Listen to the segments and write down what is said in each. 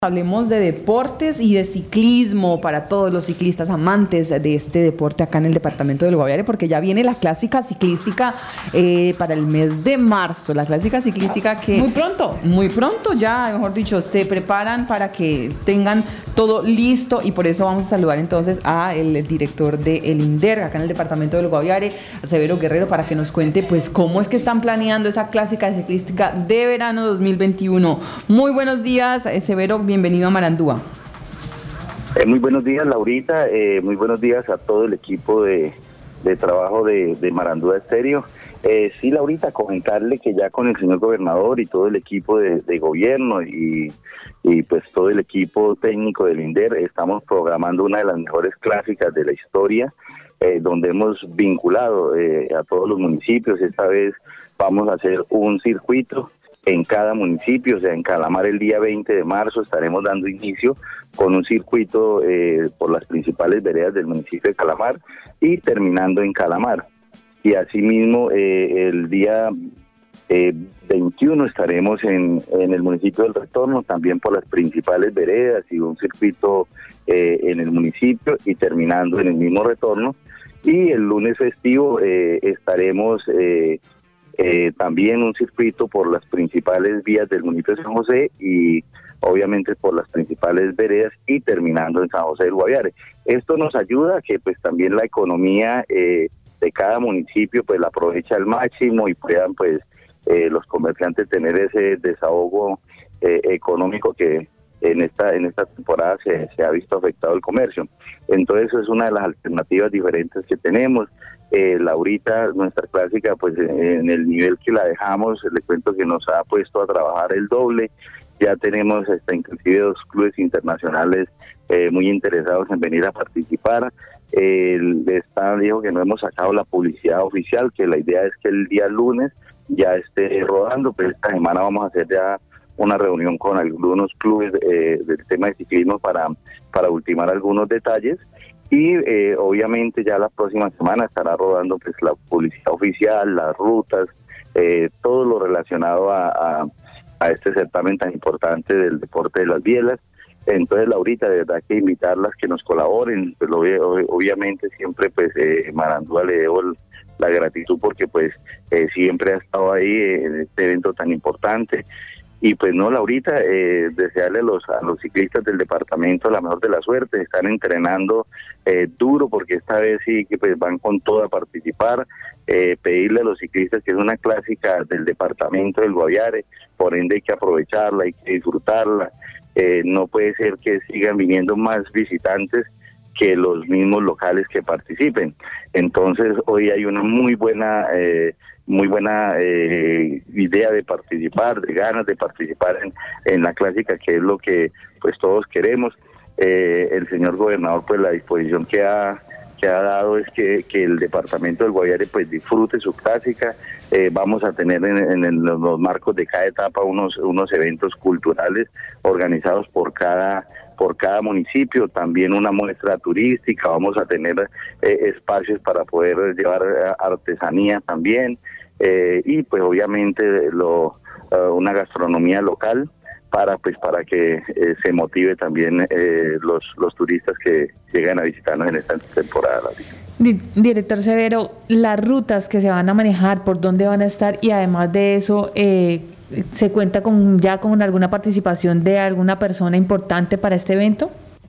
Hablemos de deportes y de ciclismo para todos los ciclistas amantes de este deporte acá en el departamento del Guaviare, porque ya viene la clásica ciclística para el mes de marzo. La clásica ciclística que muy pronto ya, mejor dicho, se preparan para que tengan todo listo, y por eso vamos a saludar entonces a el director de el INDER acá en el departamento del Guaviare, a Severo Guerrero, para que nos cuente pues cómo es que están planeando esa clásica ciclística de verano 2021. Muy buenos días, Severo. Bienvenido a Marandúa. Muy buenos días, Laurita. Muy buenos días a todo el equipo de trabajo de Marandúa Estéreo. Sí, Laurita, comentarle que ya con el señor gobernador y todo el equipo de gobierno y pues todo el equipo técnico del INDER estamos programando una de las mejores clásicas de la historia, donde hemos vinculado a todos los municipios. Esta vez vamos a hacer un circuito en cada municipio. O sea, en Calamar el día 20 de marzo estaremos dando inicio con un circuito por las principales veredas del municipio de Calamar y terminando en Calamar. Y asimismo el día 21 estaremos en el municipio del Retorno, también por las principales veredas, y un circuito en el municipio y terminando en el mismo Retorno. Y el lunes festivo estaremos también un circuito por las principales vías del municipio de San José y obviamente por las principales veredas y terminando en San José del Guaviare. Esto nos ayuda a que pues también la economía de cada municipio pues la aproveche al máximo y puedan pues los comerciantes tener ese desahogo económico que en esta temporada se ha visto afectado el comercio. Entonces eso es una de las alternativas diferentes que tenemos. Laurita, nuestra clásica, pues en el nivel que la dejamos, le cuento que nos ha puesto a trabajar el doble. Ya tenemos inclusive 2 clubes internacionales muy interesados en venir a participar. Dijo que no hemos sacado la publicidad oficial, que la idea es que el día lunes ya esté rodando, pero esta semana vamos a hacer ya una reunión con algunos clubes del tema de ciclismo para ultimar algunos detalles. Y obviamente ya la próxima semana estará rodando pues la publicidad oficial, las rutas, todo lo relacionado a este certamen tan importante del deporte de las bielas. Entonces, Laurita, de verdad que invitarlas que nos colaboren. Pues obviamente siempre pues Marandúa le debo la gratitud porque pues siempre ha estado ahí en este evento tan importante. Y pues no, Laurita, desearle a los ciclistas del departamento la mejor de la suerte. Están entrenando duro porque esta vez sí que pues van con todo a participar. Pedirle a los ciclistas que es una clásica del departamento del Guaviare, por ende hay que aprovecharla, hay que disfrutarla. No puede ser que sigan viniendo más visitantes que los mismos locales que participen. Entonces hoy hay una muy buena idea de participar, de ganas de participar en la clásica, que es lo que pues todos queremos. El señor gobernador, pues la disposición que ha dado es que el departamento del Guaviare pues disfrute su clásica. Vamos a tener en los marcos de cada etapa unos eventos culturales organizados por cada municipio, también una muestra turística. Vamos a tener espacios para poder llevar artesanía también, y pues obviamente una gastronomía local para que se motive también los turistas que llegan a visitarnos en esta temporada. Director Severo, las rutas que se van a manejar, por dónde van a estar, y además de eso, ¿se cuenta ya con alguna participación de alguna persona importante para este evento?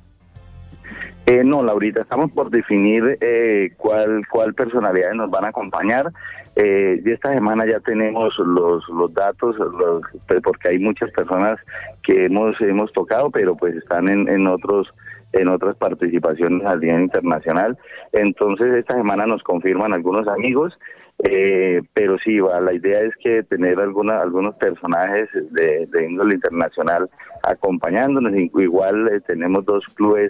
No, Laurita, estamos por definir cuál personalidades nos van a acompañar. Y esta semana ya tenemos los datos, porque hay muchas personas que hemos tocado, pero pues están en otras participaciones a nivel internacional. Entonces esta semana nos confirman algunos amigos, pero sí, la idea es que tener algunos personajes de índole internacional acompañándonos. Igual tenemos 2 clubes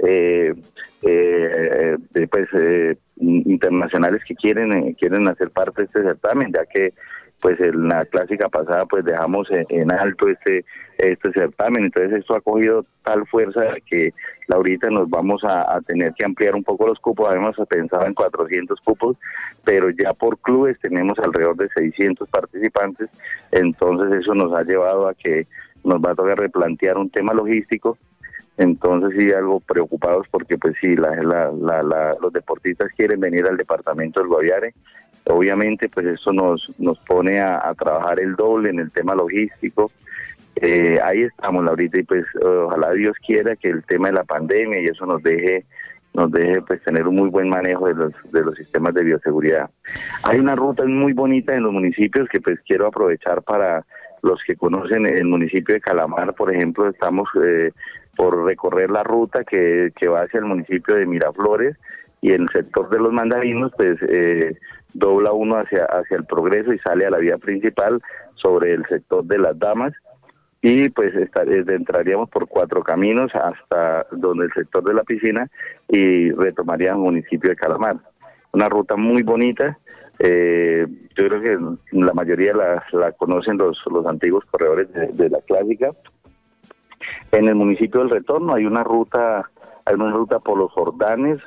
internacionales que quieren hacer parte de este certamen, ya que pues en la clásica pasada pues dejamos en alto este certamen. Entonces esto ha cogido tal fuerza que ahorita nos vamos a tener que ampliar un poco los cupos. Habíamos pensado en 400 cupos, pero ya por clubes tenemos alrededor de 600 participantes. Entonces eso nos ha llevado a que nos va a tocar replantear un tema logístico. Entonces sí, algo preocupados porque pues sí, los deportistas quieren venir al departamento del Guaviare. Obviamente pues eso nos pone a trabajar el doble en el tema logístico. Ahí estamos, Laurita, y pues ojalá Dios quiera que el tema de la pandemia y eso nos deje pues tener un muy buen manejo de los sistemas de bioseguridad. Hay una ruta muy bonita en los municipios que pues quiero aprovechar para los que conocen el municipio de Calamar. Por ejemplo, estamos por recorrer la ruta que va hacia el municipio de Miraflores, y en el sector de los Mandarinos pues dobla uno hacia el Progreso y sale a la vía principal sobre el sector de Las Damas, y pues entraríamos por 4 caminos hasta donde el sector de la piscina y retomaríamos el municipio de Calamar. Una ruta muy bonita. Yo creo que la mayoría la conocen los antiguos corredores de la clásica. En el municipio del Retorno hay una ruta por los Jordanes,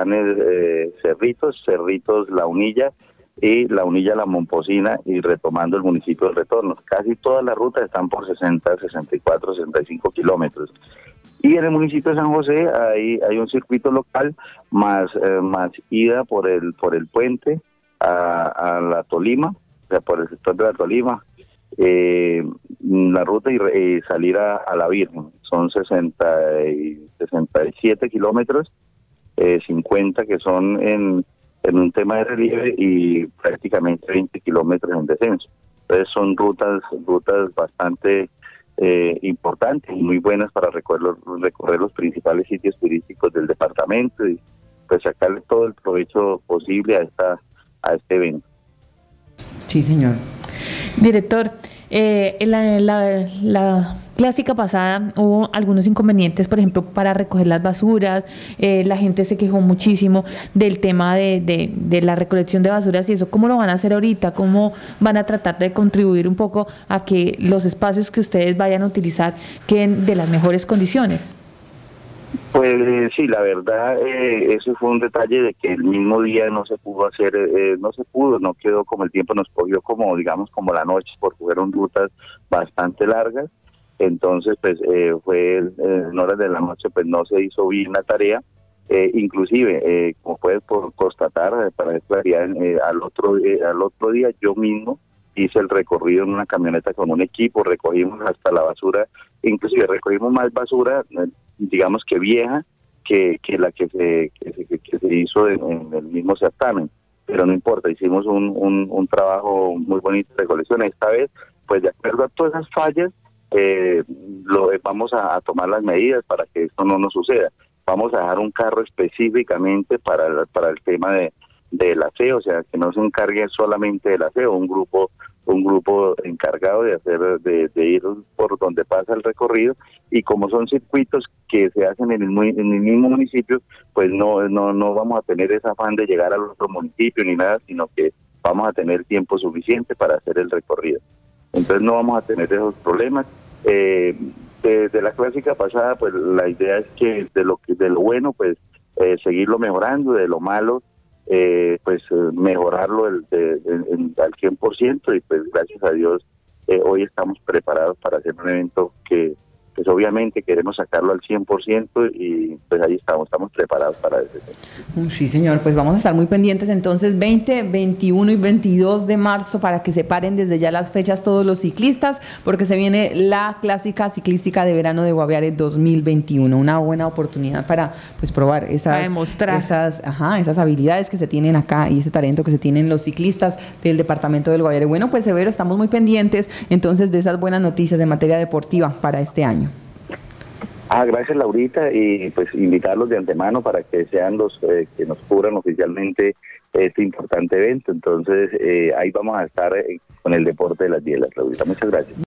Cerritos La Unilla, y La Unilla La Momposina, y retomando el municipio del Retorno. Casi todas las rutas están por 60, 64, 65 kilómetros. Y en el municipio de San José hay un circuito local más ida por el puente a la Tolima, o sea, por el sector de la Tolima, la ruta y salir a la Virgen. Son 67 kilómetros, 50 que son en un tema de relieve y prácticamente 20 kilómetros en descenso. Entonces son rutas bastante importantes y muy buenas para recorrer los principales sitios turísticos del departamento y pues sacarle todo el provecho posible a este evento. Sí, señor. Director, la clásica pasada hubo algunos inconvenientes, por ejemplo, para recoger las basuras. La gente se quejó muchísimo del tema de la recolección de basuras y eso. ¿Cómo lo van a hacer ahorita? ¿Cómo van a tratar de contribuir un poco a que los espacios que ustedes vayan a utilizar queden de las mejores condiciones? Pues sí, la verdad, eso fue un detalle de que el mismo día no se pudo hacer, no quedó como el tiempo, nos cogió como, digamos, como la noche, porque fueron rutas bastante largas. Entonces pues fue en horas de la noche, pues no se hizo bien la tarea. Inclusive, como puedes constatar, para dar claridad, al otro día yo mismo hice el recorrido en una camioneta con un equipo, recogimos hasta la basura, inclusive recogimos más basura, digamos que vieja, que la que se hizo en el mismo certamen, pero no importa, hicimos un trabajo muy bonito de recolección. Esta vez, pues de acuerdo a todas esas fallas, vamos a tomar las medidas para que esto no nos suceda. Vamos a dejar un carro específicamente para el tema del aseo, o sea, que no se encargue solamente del aseo, un grupo encargado de ir por donde pasa el recorrido, y como son circuitos que se hacen en el mismo municipio, pues no vamos a tener ese afán de llegar al otro municipio ni nada, sino que vamos a tener tiempo suficiente para hacer el recorrido. Entonces no vamos a tener esos problemas. De la clásica pasada, pues la idea es que de lo bueno, pues seguirlo mejorando, de lo malo, pues mejorarlo al 100%, y pues gracias a Dios hoy estamos preparados para hacer un evento que pues obviamente queremos sacarlo al 100%, y pues ahí estamos preparados para ese evento. Sí, señor, pues vamos a estar muy pendientes entonces 20, 21 y 22 de marzo para que separen desde ya las fechas todos los ciclistas, porque se viene la clásica ciclística de verano de Guaviare 2021, una buena oportunidad para pues probar esas habilidades que se tienen acá y ese talento que se tienen los ciclistas del departamento del Guaviare. Bueno, pues Severo, estamos muy pendientes entonces de esas buenas noticias en materia deportiva para este año. Gracias, Laurita, y pues invitarlos de antemano para que sean los que nos cubran oficialmente este importante evento. Entonces ahí vamos a estar con el deporte de las bielas, Laurita. Muchas gracias.